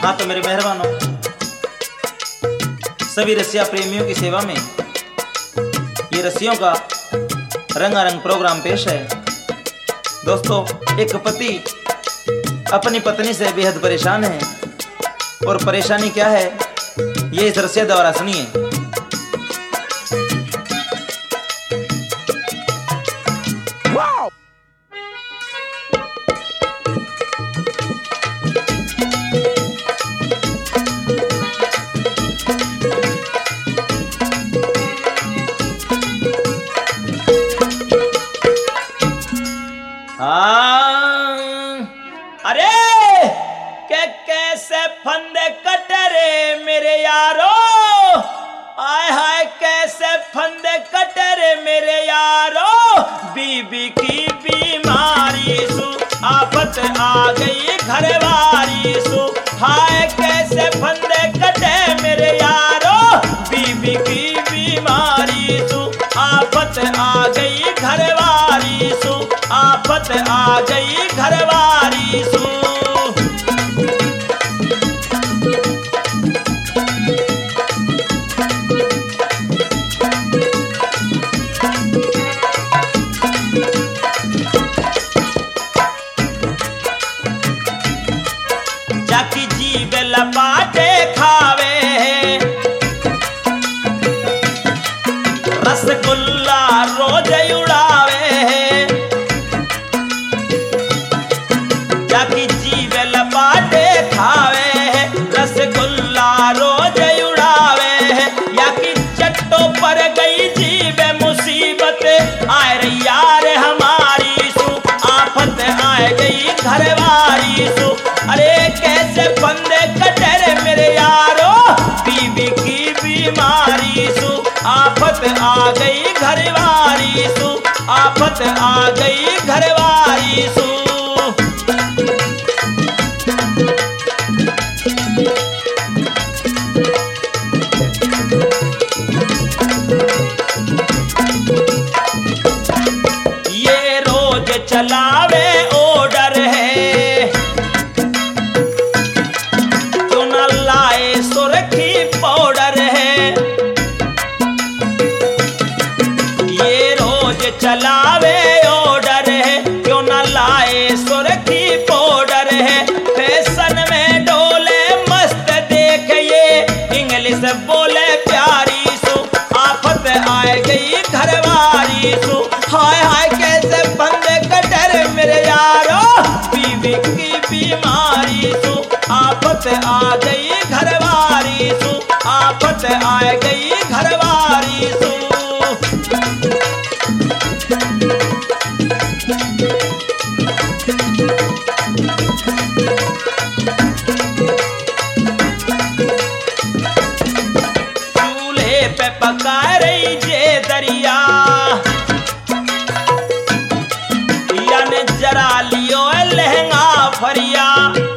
हाँ तो मेरे मेहरबानों, सभी रसिया प्रेमियों की सेवा में ये रसियों का रंगारंग प्रोग्राम पेश है। दोस्तों, एक पति अपनी पत्नी से बेहद परेशान है और परेशानी क्या है ये इस रसिया द्वारा सुनिए। अरे कैसे फंदे कटरे मेरे यारो, आय हाय कैसे फंदे कटरे मेरे यारो, बीबी की बीमारी सु आफत आ गई घरवारी सु, हाय कैसे फंदे कटे मेरे यारो, बीबी की बीमारी सु आफत आ गई घरवारी सु, आफत आ गई घरवारी सु। जाकी जीव लपाटे खावे रसगुल्ला रोज उड़ावे, जाकी जीव लपाटे खावे रसगुल्ला रोज उड़ावे, या कि चट्टों पर गई जीव मुसीबत आए रही यार हमारी सु, आफत आए गई घरवारी सु। अरे कैसे फंदे कटरे मेरे यारो, बीबी की बीमारी सु आफत आ गई घरवारी सु, आफत आ गई घरवारी सु। ये रोज चलावे ऑर्डर है, क्यों न लाए सुर्खी पाउडर है, ये रोज चलावे ऑर्डर है, क्यों न लाए सुर्खी पाउडर है, फैशन में डोले मस्त देख ये इंग्लिश बोले प्यारी सु, आफत आए गई घरवारी सु, हाय हाय कैसे फंदे कटर मेरे यारो, बीबी की बीमारी सु आफत आ गई घरवारी सु, आफत आ गई घरवारी सु। चूल्हे पे पका रही जे दरिया, या ने जरा लियो लहंगा फरिया,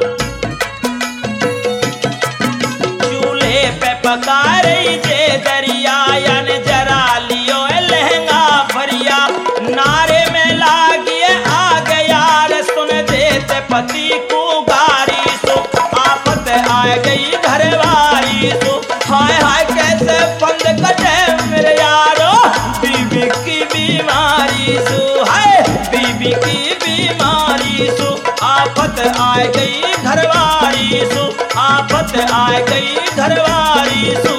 चूल्हे पे पका रही जे दरिया, या ने जरा लियो लहंगा फरिया, नारे में लागिए आग यार सुन देते पति को गारी सु, आफत आ गई घरवारी सु, हाय हाय कैसे फंद कटे मेरे यारो, बीबी की बीमारी सु, हाय बीबी की बीमारी सु आफत आ गई घरवारी सु, आफत आ गई घरवारी सु।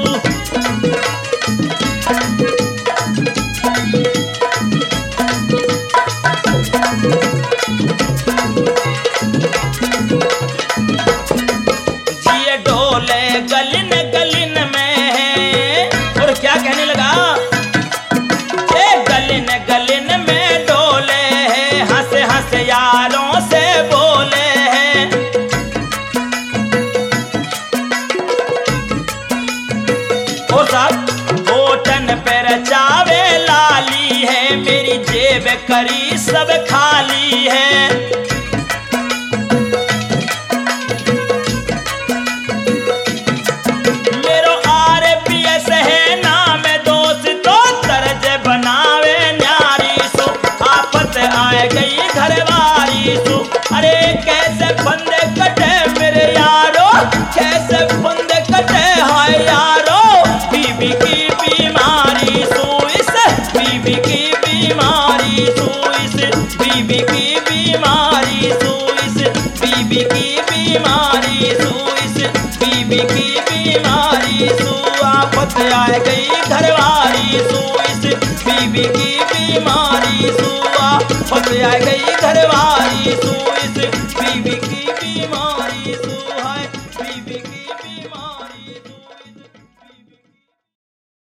जिए डोले गलिन गलिन में है, और क्या कहने लगा, ये गलिन गलिन में डोले है, हंस हंस यारों से बोले हैं, और साहब होटन पे रचावे लाली है, मेरी जेब करी सब खाली है, मेरो RPS है नाम दोस्त तो तरज बनावे न्यारी सु, आफत आ गई घरवारी सु। अरे कैसे फंदे कटे मेरे यारो, आ गई घरवाली सू, इस बीवी की बीमारी सू, आफत आ गई